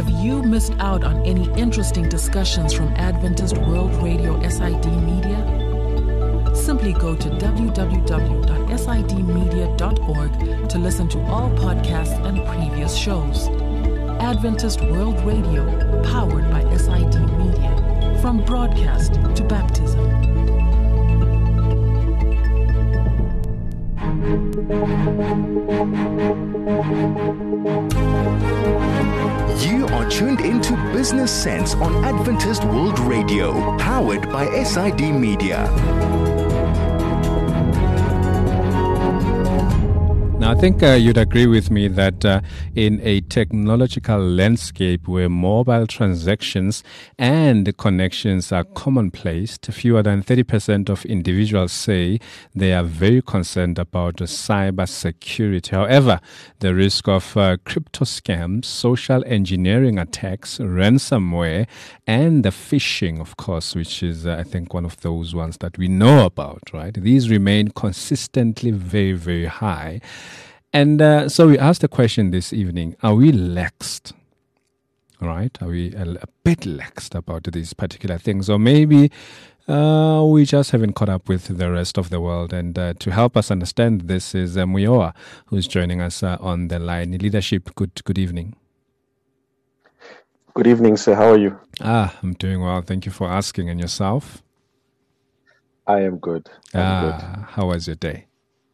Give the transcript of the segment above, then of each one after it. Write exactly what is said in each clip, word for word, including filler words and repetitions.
Have you missed out on any interesting discussions from Adventist World Radio S I D Media? Simply go to w w w dot s i d media dot org to listen to all podcasts and previous shows. Adventist World Radio, powered by S I D Media. From broadcast to baptism. You are tuned into Business Sense on Adventist World Radio, powered by S I D Media. Now, I think uh, you'd agree with me that uh, in a technological landscape where mobile transactions and connections are commonplace, fewer than thirty percent of individuals say they are very concerned about uh, cyber security. However, the risk of uh, crypto scams, social engineering attacks, ransomware, and the phishing, of course, which is, uh, I think, one of those ones that we know about, right? These remain consistently very, very high. And uh, so we asked the question this evening, are we laxed? Right? Are we a, a bit laxed about these particular things? Or maybe uh, we just haven't caught up with the rest of the world. And uh, to help us understand this is uh, Muyoa, who's joining us uh, on the line. Leadership, good good evening. Good evening, sir. How are you? Ah, I'm doing well. Thank you for asking. And yourself? I am good. I'm ah, good. How was your day?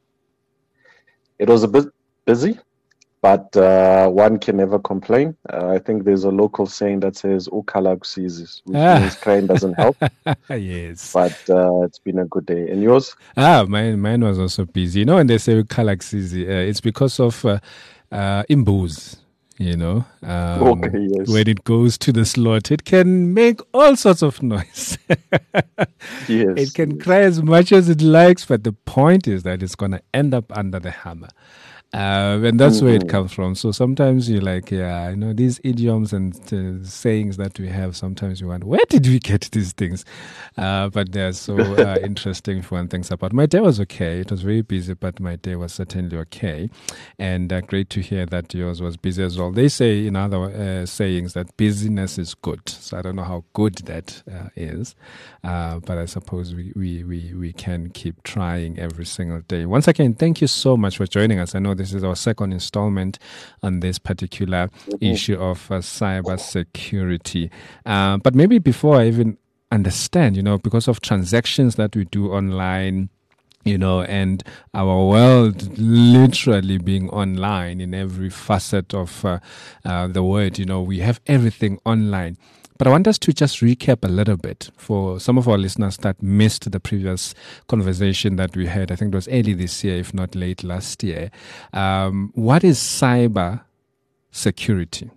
It was a bit busy, but uh, one can never complain. Uh, I think there's a local saying that says "Ukala kusizis," which Ah. means crying doesn't help. Yes. But uh, it's been a good day. And yours? Ah, mine, mine was also busy. You know, when they say Kalaxizi, uh, it's because of uh, uh, imbos, you know. Um, Okay, yes. When it goes to the slot, it can make all sorts of noise. Yes. It can cry as much as it likes, but the point is that it's going to end up under the hammer. Uh, and that's where it comes from. So sometimes you're like, yeah, you know, these idioms and uh, sayings that we have, sometimes you wonder, where did we get these things? Uh, but they're so uh, interesting if one thinks about. My day was okay. It was very busy, but my day was certainly okay. And uh, great to hear that yours was busy as well. They say in other uh, sayings that busyness is good. So I don't know how good that uh, is. Uh, but I suppose we, we, we, we can keep trying every single day. Once again, thank you so much for joining us. I know this is our second installment on this particular mm-hmm. issue of uh, cyber security. Uh, but maybe before I even understand, you know, because of transactions that we do online, you know, and our world literally being online in every facet of uh, uh, the word, you know, we have everything online. But I want us to just recap a little bit for some of our listeners that missed the previous conversation that we had. I think it was early this year, if not late last year. Um, what is cyber security?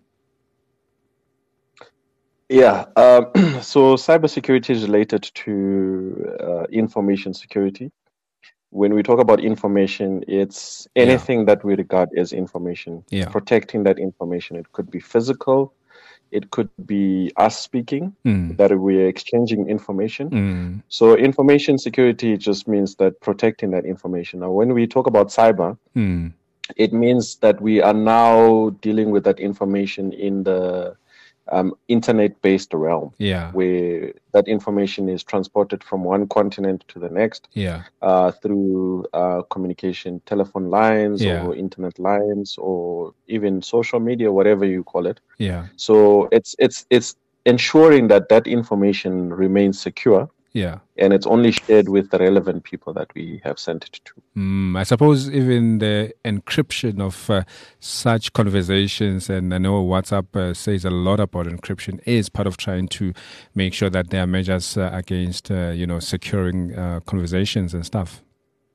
Yeah. Uh, so cybersecurity is related to uh, information security. When we talk about information, it's anything yeah. that we regard as information. Yeah. Protecting that information. It could be physical. It could be us speaking, mm. that we're exchanging information. Mm. So information security just means that protecting that information. Now, when we talk about cyber, mm. it means that we are now dealing with that information in the um, internet-based realm, yeah. where that information is transported from one continent to the next yeah. uh, through uh, communication, telephone lines yeah. or internet lines or even social media, whatever you call it. Yeah. So it's it's it's ensuring that that information remains secure. Yeah. And it's only shared with the relevant people that we have sent it to. Mm, I suppose even the encryption of uh, such conversations, and I know WhatsApp uh, says a lot about encryption, is part of trying to make sure that there are measures uh, against, uh, you know, securing uh, conversations and stuff.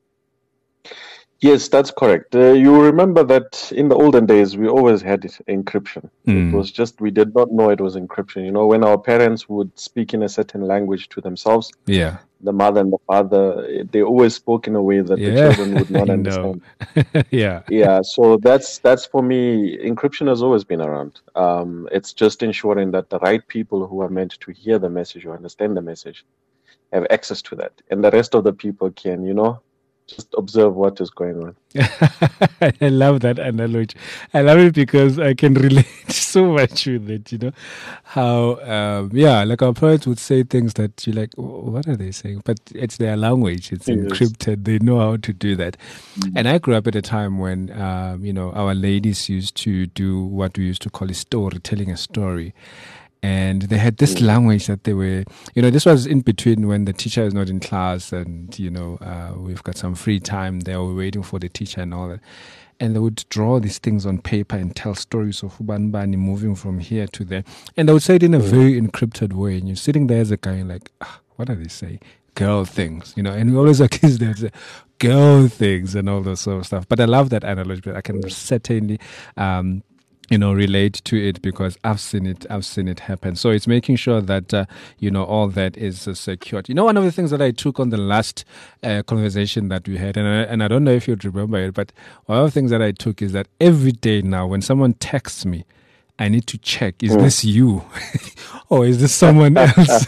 Yes, that's correct. Uh, you remember that in the olden days, we always had it, encryption. Mm. It was just, we did not know it was encryption. You know, when our parents would speak in a certain language to themselves, yeah, the mother and the father, they always spoke in a way that yeah. the children would not understand. yeah. Yeah, so that's, that's for me, encryption has always been around. Um, it's just ensuring that the right people who are meant to hear the message or understand the message have access to that. And the rest of the people can, you know, just observe what is going on. I love that analogy. I love it because I can relate so much with it, you know, how, um, yeah, like our parents would say things that you're like, what are they saying? But it's their language. It's yes. encrypted. They know how to do that. Mm-hmm. And I grew up at a time when, um, you know, our ladies used to do what we used to call a story, telling a story. And they had this language that they were, you know, this was in between when the teacher is not in class and, you know, uh, we've got some free time. They were waiting for the teacher and all that. And they would draw these things on paper and tell stories of Ubanbani moving from here to there. And they would say it in a very encrypted way. And you're sitting there as a guy and like, ah, what are they saying? Girl things, you know, and we always accuse them of saying girl things and all those sort of stuff. But I love that analogy. But I can certainly, um, you know, relate to it because I've seen it, I've seen it happen. So it's making sure that, uh, you know, all that is uh, secured. You know, one of the things that I took on the last uh, conversation that we had, and I, and I don't know if you'd remember it, but one of the things that I took is that every day now when someone texts me, I need to check, is mm. this you or is this someone else?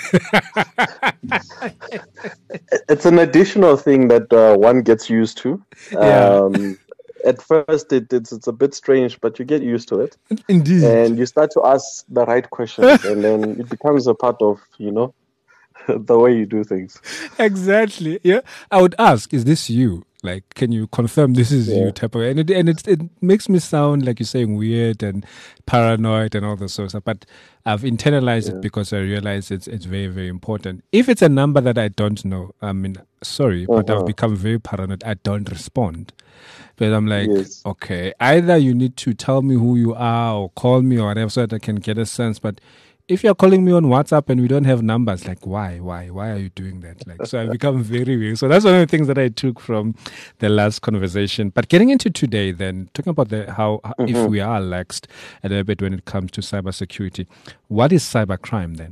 It's an additional thing that uh, one gets used to. Yeah. Um, At first, it, it's it's a bit strange, but you get used to it. Indeed. And you start to ask the right questions, and then it becomes a part of, you know, the way you do things. Exactly. Yeah. I would ask, is this you? Like, can you confirm this is yeah. you? Type of, and it and it, it makes me sound like you're saying weird and paranoid and all those sorts of stuff. But I've internalized yeah. it because I realize it's it's very, very important. If it's a number that I don't know, I mean, sorry, uh-huh. but I've become very paranoid. I don't respond. But I'm like, yes. okay, either you need to tell me who you are or call me or whatever so that I can get a sense. But if you're calling me on WhatsApp and we don't have numbers, like, why, why, why are you doing that? Like, so I've become very weird. So that's one of the things that I took from the last conversation. But getting into today, then talking about the how, mm-hmm. if we are laxed a little bit when it comes to cybersecurity, what is cybercrime then?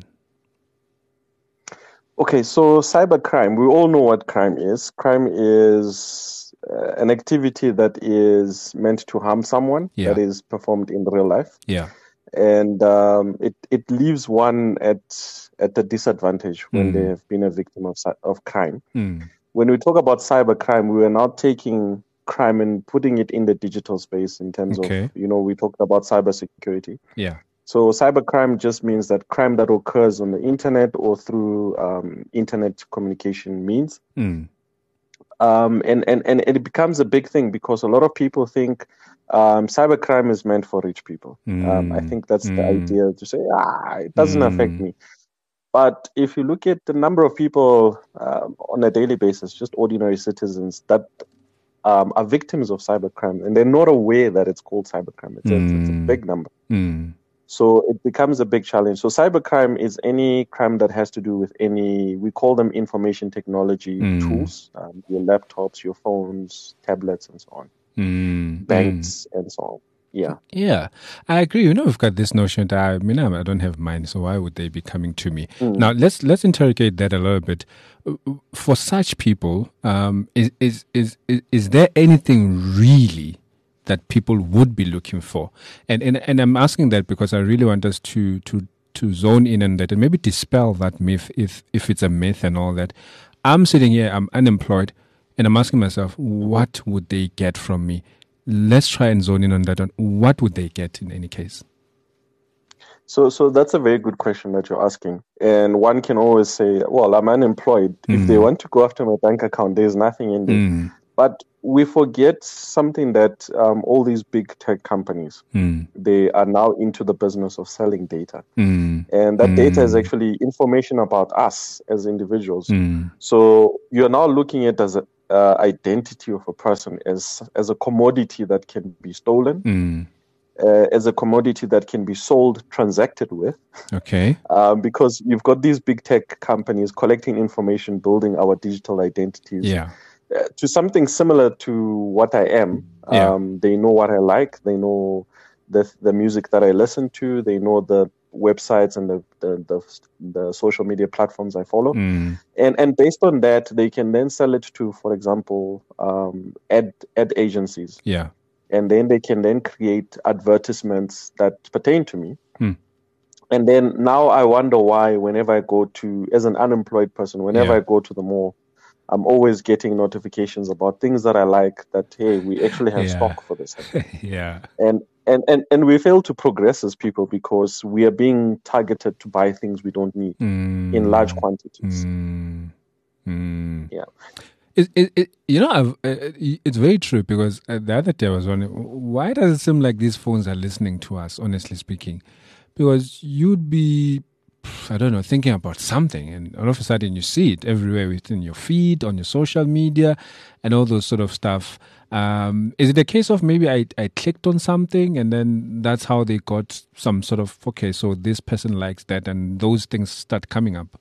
Okay, so cybercrime, we all know what crime is. Crime is uh, an activity that is meant to harm someone, yeah. that is performed in real life. Yeah. And um, it, it leaves one at at a disadvantage when mm. they have been a victim of of crime. Mm. When we talk about cybercrime, we are now taking crime and putting it in the digital space in terms okay. of, you know, we talked about cybersecurity. Yeah. So cybercrime just means that crime that occurs on the internet or through um, internet communication means. Mm. Um, and, and, and it becomes a big thing because a lot of people think um, cybercrime is meant for rich people. Mm. Um, I think that's mm. the idea, to say, ah, it doesn't mm. affect me. But if you look at the number of people um, on a daily basis, just ordinary citizens that um, are victims of cybercrime, and they're not aware that it's called cybercrime. It's, mm. a, it's a big number. Mm. So it becomes a big challenge. So cybercrime is any crime that has to do with any, we call them information technology mm. tools, um, your laptops, your phones, tablets, and so on, mm. banks, mm. and so on. Yeah. Yeah, I agree. You know, we've got this notion that I mean, I don't have mine, so why would they be coming to me? Mm. Now, let's let's interrogate that a little bit. For such people, um, is, is is is is there anything really that people would be looking for? And and and I'm asking that because I really want us to to to zone in on that and maybe dispel that myth if if it's a myth and all that. I'm sitting here, I'm unemployed, and I'm asking myself, what would they get from me? Let's try and zone in on that one. What would they get in any case? So so that's a very good question that you're asking. And one can always say, well, I'm unemployed. Mm. If they want to go after my bank account, there's nothing in there. Mm. But we forget something that um, all these big tech companies, mm. they are now into the business of selling data. Mm. And that mm. data is actually information about us as individuals. Mm. So you're now looking at as a uh, identity of a person as as a commodity that can be stolen, mm. uh, as a commodity that can be sold, transacted with. Okay. Um, because you've got these big tech companies collecting information, building our digital identities. Yeah. Uh, to something similar to what I am. Yeah. Um, they know what I like. They know the the music that I listen to. They know the websites and the the, the, the social media platforms I follow. Mm. And and based on that, they can then sell it to, for example, um, ad ad agencies. Yeah. And then they can then create advertisements that pertain to me. Hmm. And then now I wonder why whenever I go to, as an unemployed person, whenever Yeah. I go to the mall, I'm always getting notifications about things that I like that, hey, we actually have Yeah. stock for this. Yeah. And, and, and, and we fail to progress as people because we are being targeted to buy things we don't need Mm. in large quantities. Mm. Mm. Yeah. It, it, it, you know, I've, uh, it's very true because uh, the other day I was wondering, why does it seem like these phones are listening to us, honestly speaking? Because you'd be, I don't know, thinking about something and all of a sudden you see it everywhere within your feed, on your social media and all those sort of stuff. Um, is it a case of maybe I, I clicked on something and then that's how they got some sort of, okay, so this person likes that and those things start coming up?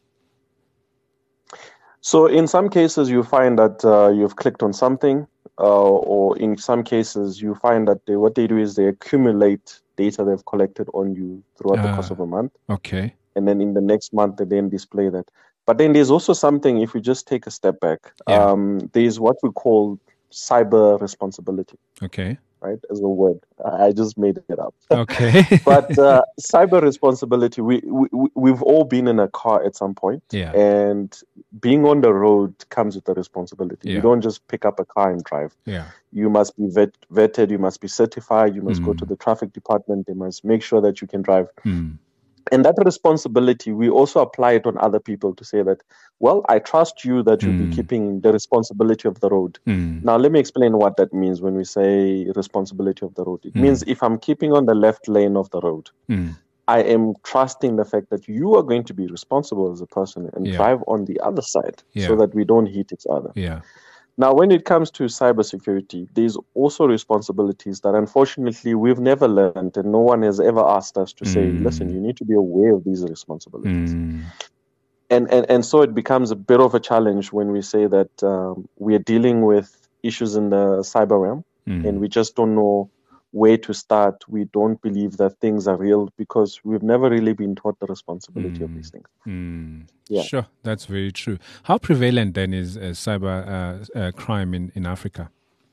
So in some cases, you find that uh, you've clicked on something, uh, or in some cases, you find that they, what they do is they accumulate data they've collected on you throughout the course Ah, of a month. Okay. And then in the next month, they then display that. But then there's also something, if we just take a step back, Yeah. um, there's what we call cyber responsibility, Okay. right? As a word. I just made it up. Okay. But uh, cyber responsibility, we, we, we've all been in a car at some point, Yeah. and being on the road comes with a responsibility. Yeah. You don't just pick up a car and drive. Yeah. You must be vet, vetted, you must be certified, you must go to Mm. the traffic department, they must make sure that you can drive. Mm. And that responsibility, we also apply it on other people to say that, well, I trust you that you'll Mm. be keeping the responsibility of the road. Mm. Now, let me explain what that means when we say responsibility of the road. It Mm. means if I'm keeping on the left lane of the road, Mm. I am trusting the fact that you are going to be responsible as a person and Yeah. drive on the other side Yeah. so that we don't hit each other. Yeah. Now, when it comes to cybersecurity, there's also responsibilities that unfortunately we've never learned and no one has ever asked us to say, Mm. listen, you need to be aware of these responsibilities. Mm. And, and, and so it becomes a bit of a challenge when we say that um, we are dealing with issues in the cyber realm Mm. and we just don't know where to start. We don't believe that things are real because we've never really been taught the responsibility of these things. Mm. Yeah. Sure, that's very true. How prevalent then is uh, cyber uh, uh, crime in, in Africa?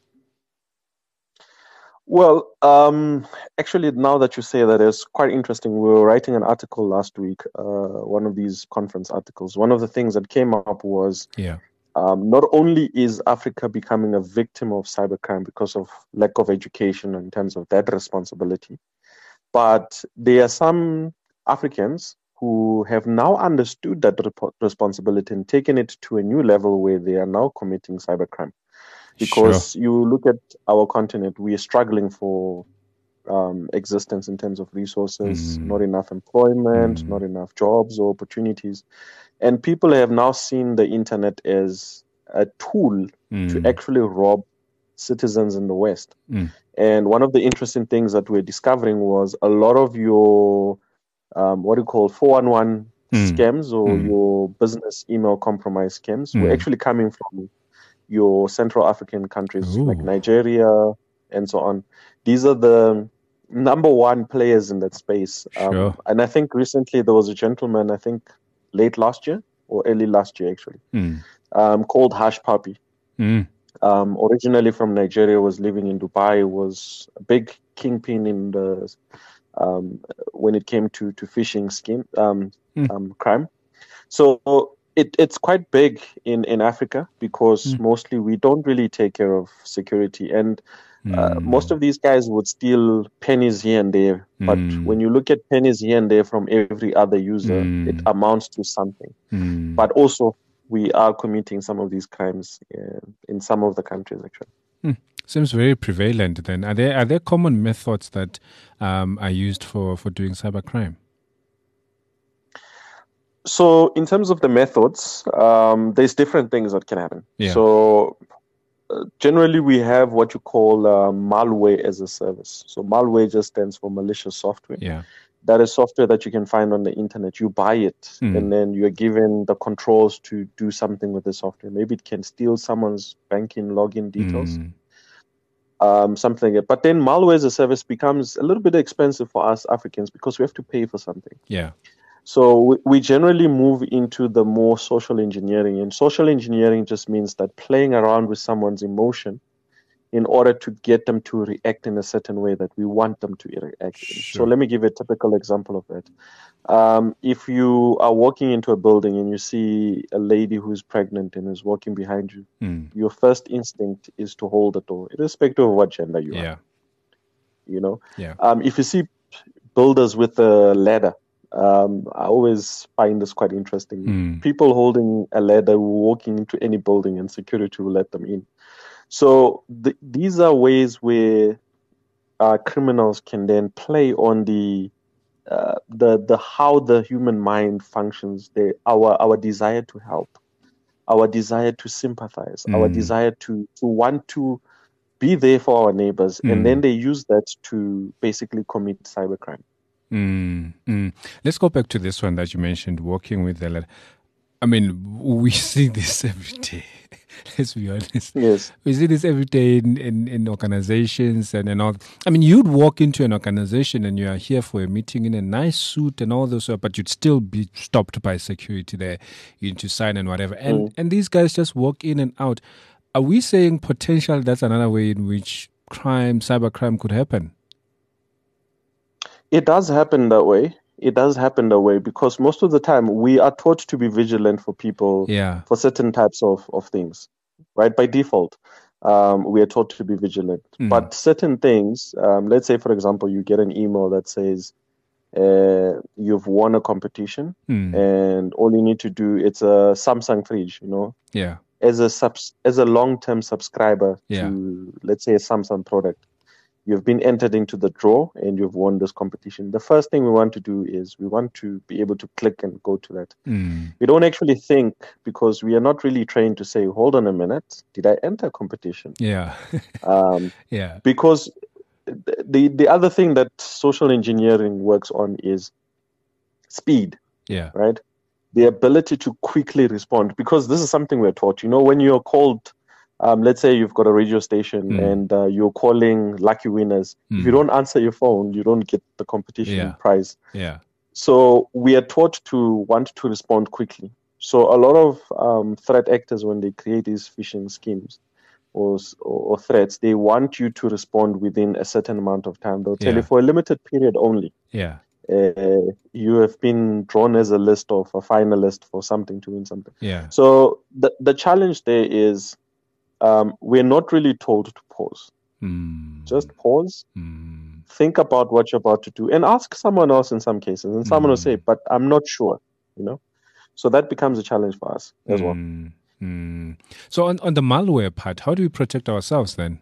Well, um, actually, now that you say that, it's quite interesting. We were writing an article last week, uh, one of these conference articles. One of the things that came up was Yeah. um, not only is Africa becoming a victim of cybercrime because of lack of education in terms of that responsibility, but there are some Africans who have now understood that rep- responsibility and taken it to a new level where they are now committing cybercrime. Because you look at our continent, we are struggling for um, existence in terms of resources, Mm. not enough employment, Mm. not enough jobs or opportunities. And people have now seen the internet as a tool Mm. to actually rob citizens in the West. Mm. And one of the interesting things that we're discovering was a lot of your, um, what do you call, four one one Mm. scams or Mm. your business email compromise scams were Mm. actually coming from your Central African countries like Ooh. Nigeria and so on. These are the number one players in that space. Um, Sure. and I think recently there was a gentleman, I think late last year or early last year actually, Mm. um, called Hash Puppy. Mm. Um, originally from Nigeria, was living in Dubai, was a big kingpin in the um, when it came to to phishing scheme um, Mm. um, crime. So it, it's quite big in, in Africa because Mm. mostly we don't really take care of security, and uh, Mm. most of these guys would steal pennies here and there. But Mm. when you look at pennies here and there from every other user, Mm. it amounts to something. Mm. But also, we are committing some of these crimes uh, in some of the countries, actually. Mm. Seems very prevalent then. Are there are there common methods that um, are used for, for doing cybercrime? So, in terms of the methods, um, there's different things that can happen. Yeah. So, uh, generally, we have what you call uh, malware as a service. So, malware just stands for malicious software. Yeah. That is software that you can find on the internet. You buy it, Mm. and then you're given the controls to do something with the software. Maybe it can steal someone's banking login details. Mm. Um, something like that. But then malware as a service becomes a little bit expensive for us Africans because we have to pay for something. Yeah. So we, we generally move into the more social engineering, and social engineering just means that playing around with someone's emotion in order to get them to react in a certain way that we want them to react in. Sure. So let me give a typical example of that. Um, if you are walking into a building and you see a lady who's pregnant and is walking behind you, Mm. your first instinct is to hold the door, irrespective of what gender you Yeah. are. You know, Yeah. um, if you see builders with a ladder, um, I always find this quite interesting. Mm. People holding a ladder walking into any building and security will let them in. So th- these are ways where uh, criminals can then play on the uh, the the how the human mind functions, the our our desire to help, our desire to sympathize, our Mm. desire to to want to be there for our neighbors, Mm. and then they use that to basically commit cybercrime. Mm, mm. Let's go back to this one that you mentioned, working with the letter. I mean, we see this every day. Let's be honest. Yes. We see this every day in, in, in organizations and, and all. I mean, you'd walk into an organization and you are here for a meeting in a nice suit and all those, but you'd still be stopped by security there. You need to sign and whatever. And, Mm. and these guys just walk in and out. Are we saying potential that's another way in which crime, cybercrime could happen? It does happen that way. It does happen that way because most of the time we are taught to be vigilant for people Yeah. for certain types of, of things, right? By default, um, we are taught to be vigilant. Mm. But certain things, um, let's say, for example, you get an email that says uh, you've won a competition Mm. and all you need to do, it's a Samsung fridge, you know, Yeah. as a subs- as a long-term subscriber Yeah. to, let's say, a Samsung product. You've been entered into the draw and you've won this competition. The first thing we want to do is we want to be able to click and go to that. Mm. We don't actually think because we are not really trained to say, hold on a minute, did I enter a competition? Yeah. Um, yeah. because the, the other thing that social engineering works on is speed, Yeah. right? The ability to quickly respond, because this is something we're taught. You know, when you're called, um, let's say you've got a radio station Mm. and uh, you're calling lucky winners. If you Mm. don't answer your phone, you don't get the competition Yeah. prize. Yeah. So we are taught to want to respond quickly. So a lot of um, threat actors, when they create these phishing schemes or, or threats, they want you to respond within a certain amount of time. They'll tell Yeah. you for a limited period only. Yeah. Uh, you have been drawn as a list of a finalist for something to win something. Yeah. So the the challenge there is um, we're not really told to pause. Mm. Just pause, Mm. think about what you're about to do, and ask someone else in some cases. And someone will say, Mm. "But I'm not sure," you know. So that becomes a challenge for us as well. Mm. Mm. So on, on the malware part, how do we protect ourselves then?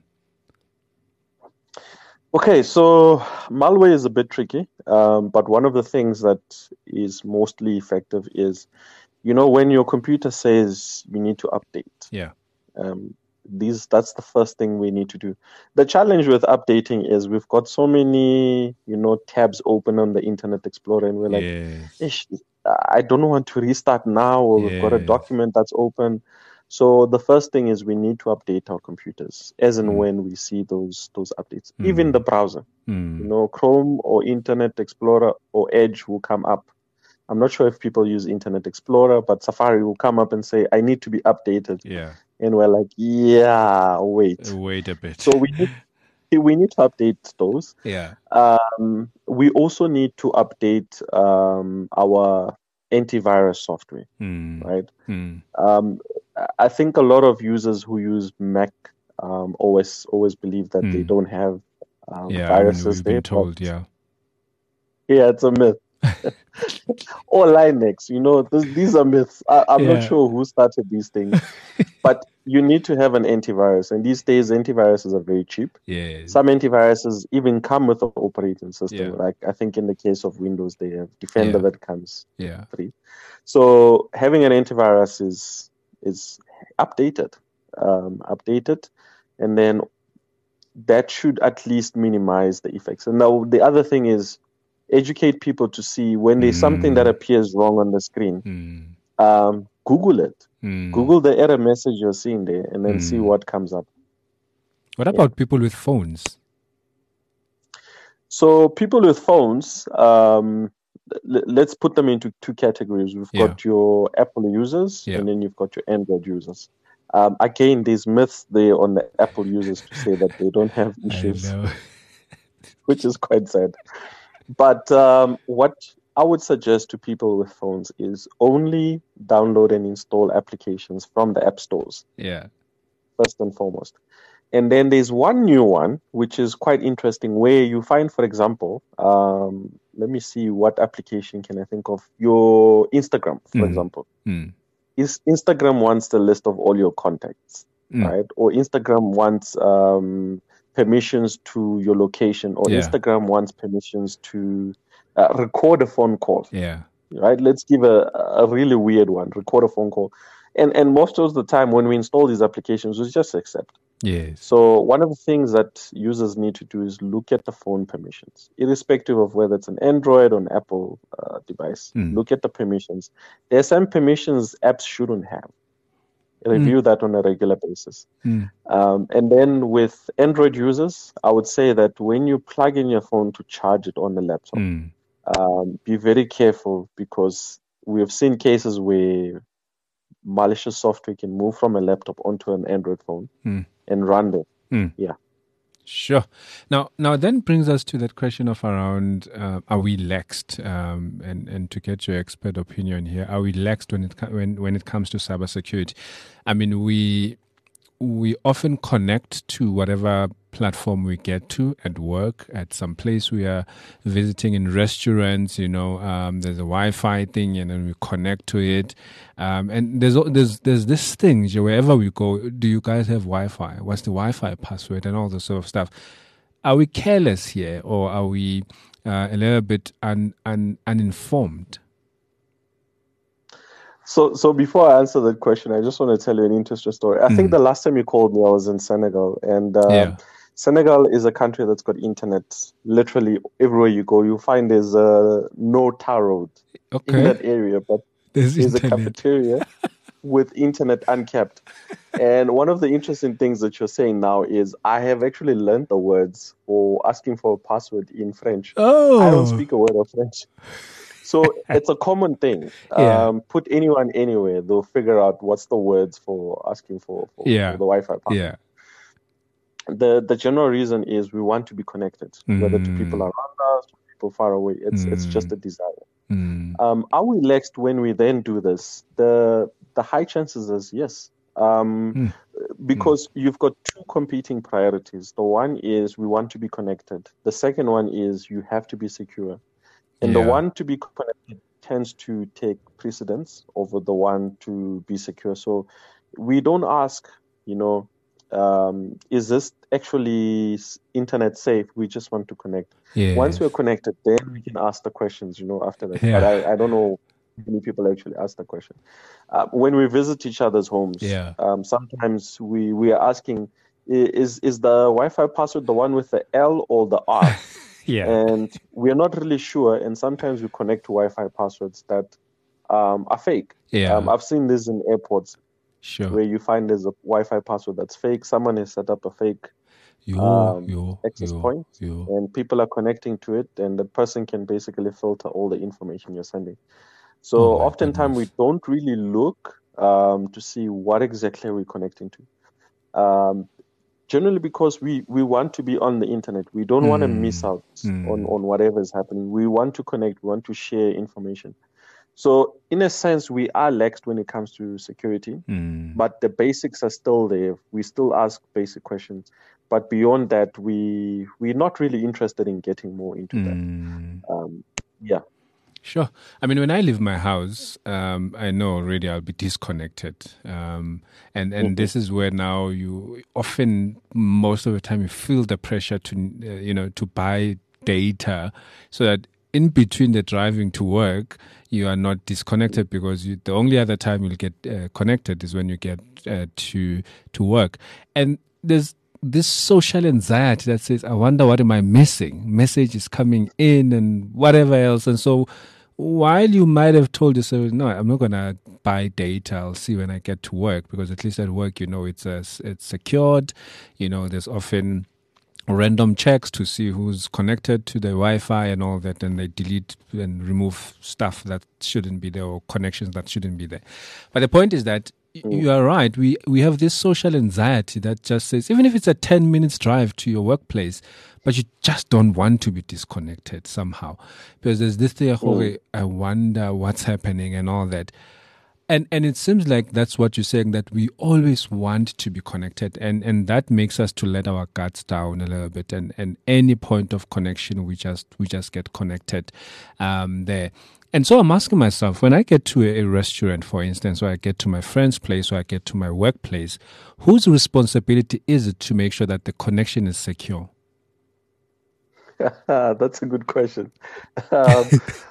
Okay, so malware is a bit tricky, um, but one of the things that is mostly effective is, you know, when your computer says you need to update. Yeah. Um, these that's the first thing we need to do. The challenge with updating is we've got so many, you know, tabs open on the Internet Explorer, and we're like, Yes. "Ish, I don't want to restart now, or we've got a Yes. document that's open." So the first thing is we need to update our computers as and Mm. when we see those those updates. Even Mm. the browser, you Mm. know, Chrome or Internet Explorer or Edge will come up. I'm not sure if people use Internet Explorer, but Safari will come up and say, "I need to be updated." Yeah. And we're like, "Yeah, wait." Wait a bit. So we need, we need to update those. yeah. Um, we also need to update um, our antivirus software, Mm. right? Mm. Um, I think a lot of users who use Mac um, always always believe that they Mm. don't have um, Yeah. I mean, viruses we've there. been told. but- Yeah. Yeah, it's a myth. Or Linux, you know, this, these are myths. I, I'm Yeah. not sure who started these things, but you need to have an antivirus. And these days, antiviruses are very cheap. Yeah. Some antiviruses even come with an operating system. Yeah. Like I think in the case of Windows, they have Defender Yeah. that comes Yeah. free. So having an antivirus is is updated, um, updated, and then that should at least minimize the effects. And now the other thing is educate people to see when there's something that Mm. appears wrong on the screen. Mm. Um, Google it. Mm. Google the error message you're seeing there, and then see Mm. what comes up. What about people with phones? So people with phones, um, l- let's put them into two categories. We've Yeah. got your Apple users, Yeah. and then you've got your Android users. Um, again, there's myths there on the Apple users to say that they don't have issues, I know. which is quite sad. But um, what I would suggest to people with phones is only download and install applications from the app stores, Yeah. first and foremost. And then there's one new one, which is quite interesting, where you find, for example, um, let me see what application can I think of, your Instagram, for Mm. example. Mm. Is Instagram wants the list of all your contacts, Mm. right? Or Instagram wants um, permissions to your location, or Yeah. Instagram wants permissions to uh, record a phone call, Yeah. right? Let's give a, a really weird one, record a phone call. And, and most of the time when we install these applications, we just accept. Yes. So one of the things that users need to do is look at the phone permissions, irrespective of whether it's an Android or an Apple uh, device. Mm. Look at the permissions. There are some permissions apps shouldn't have. Review that on a regular basis. Mm. Um, and then with Android users, I would say that when you plug in your phone to charge it on the laptop, Mm. um, be very careful, because we have seen cases where malicious software can move from a laptop onto an Android phone Mm. and run there. Mm. Yeah. Sure. Now, now then brings us to that question of around, uh, are we laxed? Um, and, and to get your expert opinion here, are we laxed when it co- when when it comes to cybersecurity? I mean, we we often connect to whatever platform we get to at work, at some place we are visiting, in restaurants. You know, um, there's a Wi-Fi thing, and then we connect to it. Um, and there's there's there's this thing wherever we go. Do you guys have Wi-Fi? What's the Wi-Fi password and all this sort of stuff? Are we careless here, or are we uh, a little bit un, un, uninformed? So, so before I answer that question, I just want to tell you an interesting story. I Mm. think the last time you called me, I was in Senegal, and uh, Yeah. Senegal is a country that's got internet literally everywhere you go. You find there's uh, no tar road in Okay. that area, but There's there's a internet. cafeteria with internet uncapped. And one of the interesting things that you're saying now is I have actually learned the words for asking for a password in French. Oh. I don't speak a word of French. So it's a common thing. Yeah. Um, put anyone anywhere, they'll figure out what's the words for asking for, for, Yeah. for the Wi-Fi password. Yeah. The the general reason is we want to be connected, whether to Mm. people around us, to people far away. It's it's just Mm. a desire. Mm. Um, are we laxed when we then do this? The the high chances is yes. Um, Mm. because you've got two competing priorities. The one is we want to be connected. The second one is you have to be secure. And the Yeah. one to be connected tends to take precedence over the one to be secure. So we don't ask, you know, um, is this actually s- internet safe? We just want to connect. Yeah. Once we're connected, then we can ask the questions, you know, after that. Yeah. But I, I don't know how many people actually ask the question. Uh, when we visit each other's homes, Yeah. um, sometimes we, we are asking, i- is, is the Wi-Fi password the one with the L or the R? Yeah. And we're not really sure. And sometimes we connect to Wi-Fi passwords that um, are fake. Yeah. Um, I've seen this in airports Sure. where you find there's a Wi-Fi password that's fake. Someone has set up a fake Yo, um, yo, access yo, point, yo. and people are connecting to it, and the person can basically filter all the information you're sending. So Oh my oftentimes we goodness. don't really look um, to see what exactly we're connecting to. Um, generally because we, we want to be on the internet. We don't want to miss Mm. out Mm. on, on whatever is happening. We want to connect. We want to share information. So in a sense, we are laxed when it comes to security, Mm. but the basics are still there. We still ask basic questions. But beyond that, we, we're not really interested in getting more into Mm. that. Um, yeah. Sure. I mean, when I leave my house, um, I know already I'll be disconnected. Um, and, and Mhm. this is where now you often, most of the time, you feel the pressure to, uh, you know, to buy data so that in between the driving to work, you are not disconnected, because you, the only other time you'll get uh, connected is when you get uh, to to work. And there's this social anxiety that says, I wonder what am I missing? Message is coming in and whatever else. And so while you might have told yourself, no, I'm not going to buy data, I'll see when I get to work, because at least at work, you know, it's uh, it's secured. You know, there's often random checks to see who's connected to the Wi-Fi and all that, and they delete and remove stuff that shouldn't be there, or connections that shouldn't be there. But the point is that you are right. We we have this social anxiety that just says, even if it's a ten minutes drive to your workplace, but you just don't want to be disconnected somehow. Because there's this thing, mm. I wonder what's happening and all that. And and it seems like that's what you're saying, that we always want to be connected. And, and that makes us to let our guards down a little bit. And, and any point of connection, we just we just get connected um, there. And so I'm asking myself, when I get to a, a restaurant, for instance, or I get to my friend's place, or I get to my workplace, whose responsibility is it to make sure that the connection is secure? That's a good question. Um,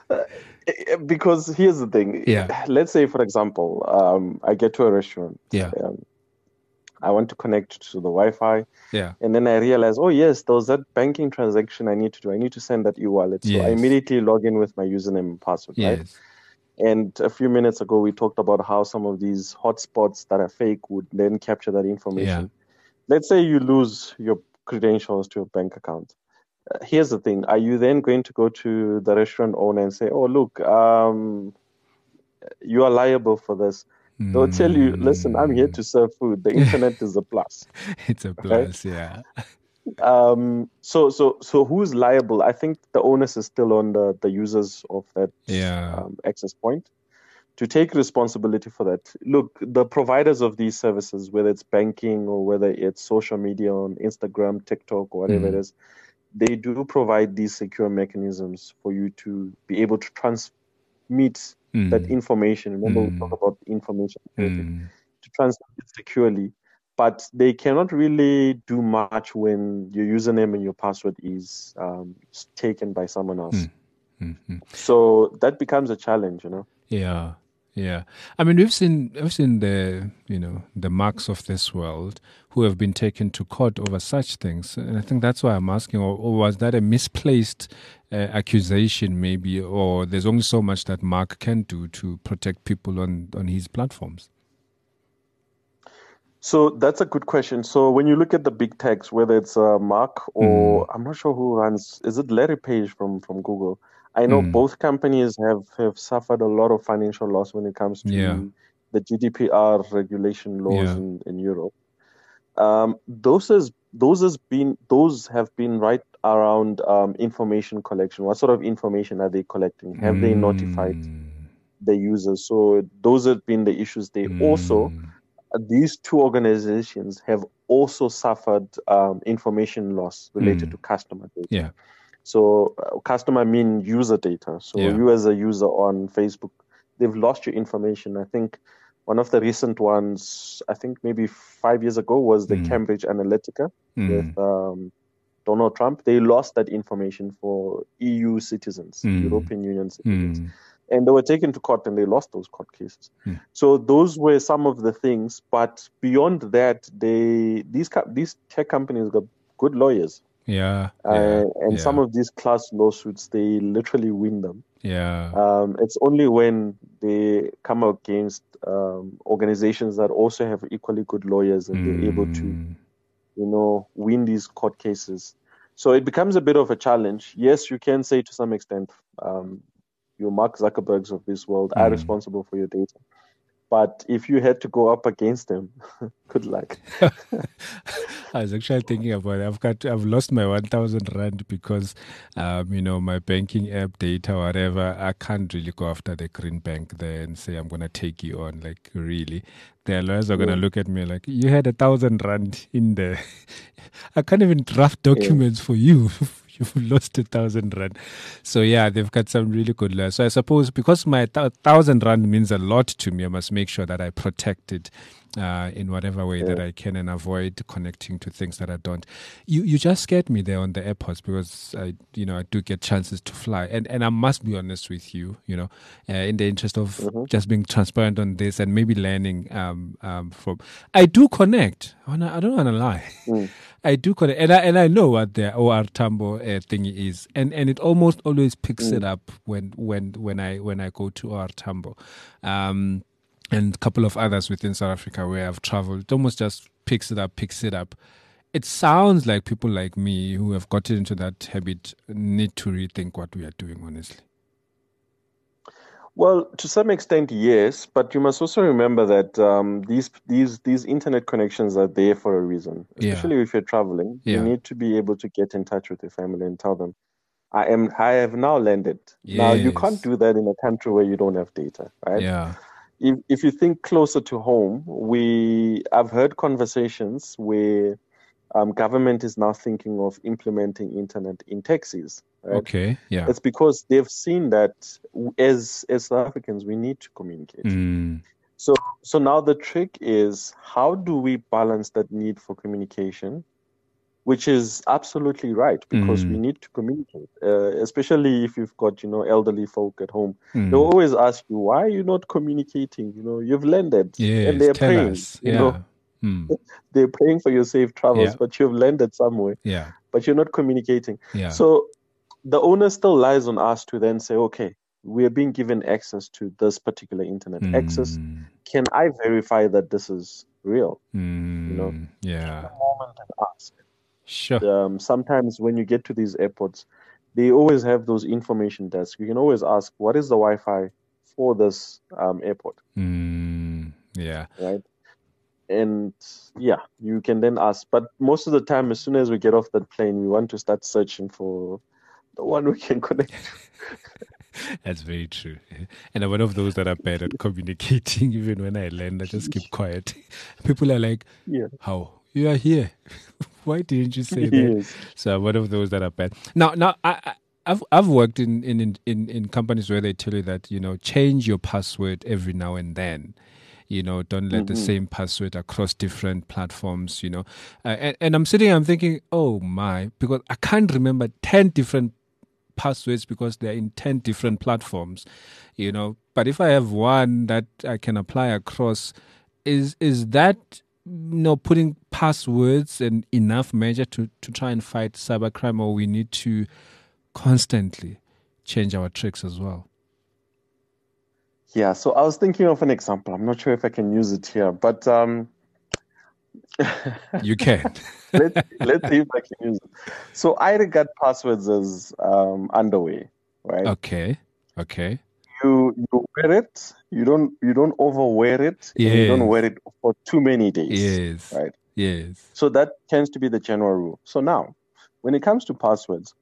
because here's the thing. Yeah. Let's say, for example, um, I get to a restaurant. Yeah. Um, I want to connect to the Wi-Fi. Yeah. And then I realize, oh, yes, there was that banking transaction I need to do. I need to send that e-wallet. So Yes. I immediately log in with my username and password, Yes. right? And a few minutes ago, we talked about how some of these hotspots that are fake would then capture that information. Yeah. Let's say you lose your credentials to your bank account. Uh, here's the thing. Are you then going to go to the restaurant owner and say, oh, look, um, you are liable for this? They'll tell you, listen, I'm here to serve food. The internet is a plus. It's a plus, right? Yeah. Um, so, so, so who's liable? I think the onus is still on the, the users of that yeah. um, access point to take responsibility for that. Look, the providers of these services, whether it's banking or whether it's social media on Instagram, TikTok, or whatever mm. it is, they do provide these secure mechanisms for you to be able to transmit Mm. that information. Remember, mm. we talk about information mm. to transmit it securely, but they cannot really do much when your username and your password is um, taken by someone else. Mm. Mm-hmm. So that becomes a challenge, you know. Yeah, yeah. I mean, we've seen we've seen the you know the marks of this world who have been taken to court over such things, and I think that's why I'm asking. Or, or was that a misplaced Uh, accusation maybe, or there's only so much that Mark can do to protect people on, on his platforms? So that's a good question. So when you look at the big techs, whether it's uh, Mark or mm. I'm not sure who runs, is it Larry Page from, from Google? I know mm. both companies have, have suffered a lot of financial loss when it comes to yeah. the G D P R regulation laws yeah. in, in Europe. Um, those has those has been those have been right around um, information collection. What sort of information are they collecting? Have mm. they notified the users? So those have been the issues. They mm. also these two organizations have also suffered um, information loss related mm. to customer data. Yeah. So uh, customer mean user data. So yeah. you as a user on Facebook, they've lost your information. I think. One of the recent ones, I think maybe five years ago, was the mm. Cambridge Analytica mm. with um, Donald Trump. They lost that information for E U citizens, mm. European Union citizens. Mm. And they were taken to court and they lost those court cases. Mm. So those were some of the things. But beyond that, they these these tech companies got good lawyers. Yeah. Uh, yeah and yeah. some of these class lawsuits, they literally win them. Yeah. Um, it's only when they come against um, organizations that also have equally good lawyers and mm. they're able to, you know, win these court cases. So it becomes a bit of a challenge. Yes, you can say to some extent, um, your Mark Zuckerbergs of this world mm. are responsible for your data. But if you had to go up against them, good luck. I was actually thinking about it. I've got, I've lost my one thousand rand because, um, you know, my banking app data, whatever. I can't really go after the Green Bank there and say I'm gonna take you on. Like, really, their lawyers are gonna yeah. look at me like, you had a thousand rand in there. I can't even draft documents yeah. for you. You've lost a thousand rand. So yeah, they've got some really good lawyers. So I suppose because my th- thousand rand means a lot to me, I must make sure that I protect it uh, in whatever way yeah. that I can and avoid connecting to things that I don't. You you just scared me there on the airports because I you know I do get chances to fly, and and I must be honest with you, you know, uh, in the interest of mm-hmm. just being transparent on this and maybe learning um um from. I do connect. I don't want to lie. Mm. I do connect, and I and I know what the O R Tambo uh, thing is, and, and it almost always picks mm. it up when when when I when I go to O R Tambo, um, and a couple of others within South Africa where I've traveled. It almost just picks it up, picks it up. It sounds like people like me who have gotten into that habit need to rethink what we are doing, honestly. Well, to some extent, yes, but you must also remember that um, these these these internet connections are there for a reason. Yeah. Especially if you're traveling, you Yeah. need to be able to get in touch with your family and tell them, "I am I have now landed." Now you can't Yes. do that in a country where you don't have data, right? Yeah. If if you think closer to home, we I've heard conversations where um, government is now thinking of implementing internet in taxis, right? Okay. Yeah. It's because they've seen that w- as as South Africans, we need to communicate. Mm. So so now the trick is, how do we balance that need for communication, which is absolutely right, because we Mm. need to communicate, uh, especially if you've got, you know, elderly folk at home. Mm. They'll always ask you, why are you not communicating? You know, you've landed, and Yes. they're Tell praying. us. You Yeah. know, Mm. they're praying for your safe travels, Yeah. but you've landed somewhere, Yeah. but you're not communicating. Yeah. So the onus still lies on us to then say, okay, we are being given access to this particular internet access. Mm. Can I verify that this is real? Mm. You know, Yeah. moment and ask. Sure. Um, sometimes when you get to these airports, they always have those information desks. You can always ask, what is the Wi-Fi for this um, airport, Mm. Yeah. right? And yeah, you can then ask. But most of the time, as soon as we get off that plane, we want to start searching for the one we can connect to. That's very true. And I'm one of those that are bad at communicating. Even when I land, I just keep quiet. People are like, Yeah. how? You are here. Why didn't you say that? Yes. So I'm one of those that are bad. Now, now I, I, I've I've worked in, in, in, in companies where they tell you that, you know, change your password every now and then. You know, don't let the Mhm. same password across different platforms, you know. Uh, and, and I'm sitting, I'm thinking, oh my, because I can't remember ten different passwords because they're in ten different platforms, you know. But if I have one that I can apply across, is is that, you know, putting passwords in enough measure to, to try and fight cybercrime, or we need to constantly change our tricks as well? Yeah, so I was thinking of an example. I'm not sure if I can use it here, but um, You can. let's let's see if I can use it. So I regard passwords as um, underwear, right? Okay. Okay. You you wear it, you don't you don't overwear it, and you don't Yes. wear it for too many days, Yes. right? Yes. So that tends to be the general rule. So now, when it comes to passwords,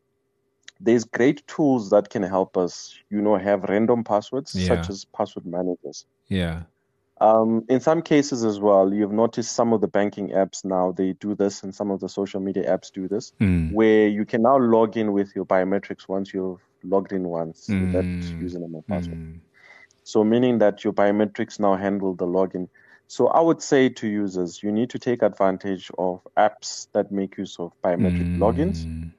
there's great tools that can help us, you know, have random passwords, Yeah. such as password managers. Yeah. Um, in some cases as well, you've noticed some of the banking apps now, they do this, and some of the social media apps do this, Mm. where you can now log in with your biometrics once you've logged in once with that Mm. username and password. Mm. So meaning that your biometrics now handle the login. So I would say to users, you need to take advantage of apps that make use of biometric logins, Mm.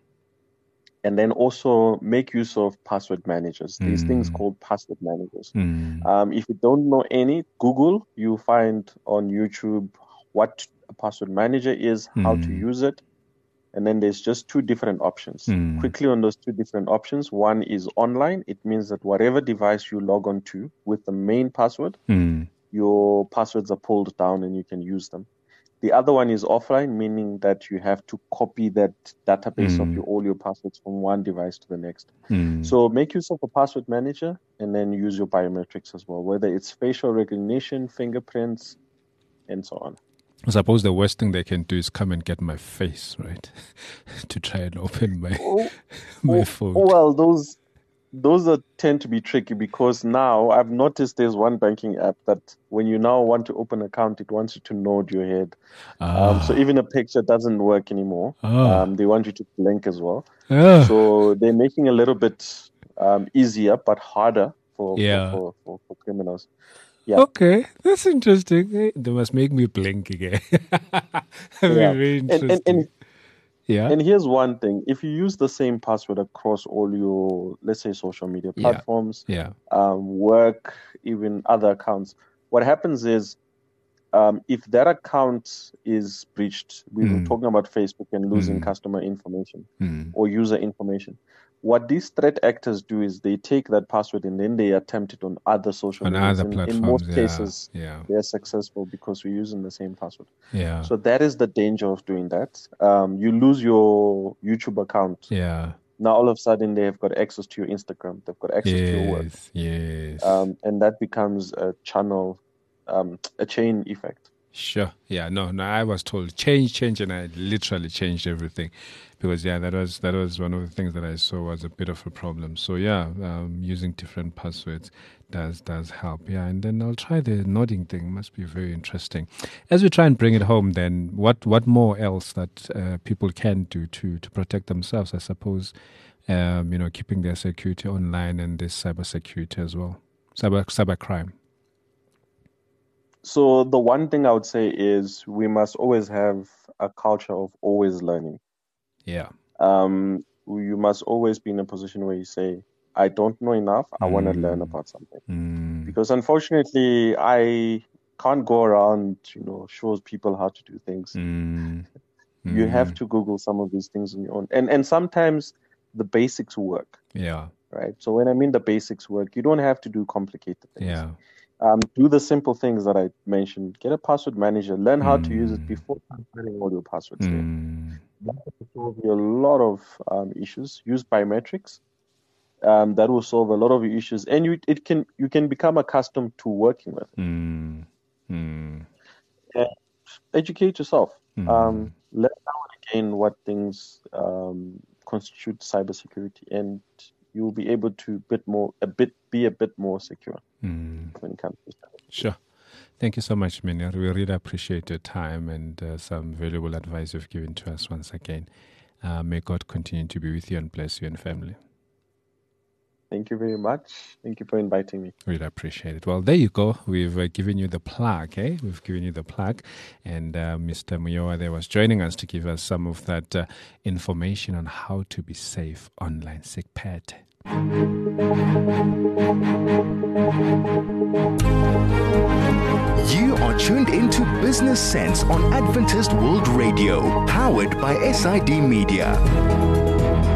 and then also make use of password managers. These things Mm. called password managers. Mm. Um, if you don't know any, Google, you find on YouTube what a password manager is, how to Mm. use it, and then there's just two different options. Mm. Quickly on those two different options, one is online. It means that whatever device you log on to with the main password, Mm. your passwords are pulled down and you can use them. The other one is offline, meaning that you have to copy that database of Mm. your, all your passwords from one device to the next. Mm. So make use of a password manager and then use your biometrics as well, whether it's facial recognition, fingerprints, and so on. I suppose the worst thing they can do is come and get my face, right? To try and open my Oh, my oh, phone. oh, well, those those are tend to be tricky, because now I've noticed there's one banking app that when you now want to open an account, it wants you to nod your head. Um, so Ah. even a picture doesn't work anymore. Ah. Um, they want you to blink as well. Ah. So they're making it a little bit um, easier, but harder for, Yeah. for, for, for criminals. Yeah. Okay, that's interesting. Eh, They must make me blink again. very, Yeah. very And, interesting. and, and yeah. And here's one thing: if you use the same password across all your, let's say, social media Yeah. platforms, yeah. um, work, even other accounts, what happens is, um, if that account is breached, we were Mm. talking about Facebook and losing Mm. customer information Mm. or user information. What these threat actors do is they take that password and then they attempt it on other social On medias. other In, platforms. in most yeah. cases, Yeah. they're successful because we're using the same password. Yeah. So that is the danger of doing that. Um, you lose your YouTube account. yeah. now all of a sudden they have got access to your Instagram, they've got access yes, to your work. Yes. Um, and that becomes a channel, um, a chain effect. Sure. Yeah. No. No. I was told change, change, and I literally changed everything, because yeah, that was that was one of the things that I saw was a bit of a problem. So yeah, um, using different passwords does does help. Yeah, and then I'll try the nodding thing. Must be very interesting. As we try and bring it home, then what what more else that uh, people can do to to protect themselves? I suppose, um, you know, keeping their security online and this cyber security as well, cyber cyber crime. So the one thing I would say is we must always have a culture of always learning. Yeah. Um, you must always be in a position where you say, I don't know enough. I mm. want to learn about something. Mm. Because unfortunately, I can't go around, you know, show people how to do things. Mm. You Mm. have to Google some of these things on your own. And, and sometimes the basics work. Yeah. Right. So when I mean the basics work, you don't have to do complicated things. Yeah. Um, do the simple things that I mentioned. Get a password manager. Learn how mm. to use it before transferring all your passwords. Mm. That will solve you a lot of um, issues. Use biometrics. Um, that will solve a lot of your issues, and you it can you can become accustomed to working with it. Mm. Mm. And educate yourself. Mm. Um, learn out again what things um, constitute cybersecurity, and you will be able to bit more a bit be a bit more secure mm. when it comes to cybersecurity. Sure. Thank you so much, Minir. We really appreciate your time and uh, some valuable advice you've given to us once again. Uh, may God continue to be with you and bless you and family. Thank you very much. Thank you for inviting me. Really appreciate it. Well, there you go. We've uh, given you the plug, eh? We've given you the plug. And uh, Mister Muyowa there was joining us to give us some of that uh, information on how to be safe online. SecPet. You are tuned into Business Sense on Adventist World Radio, powered by S I D Media.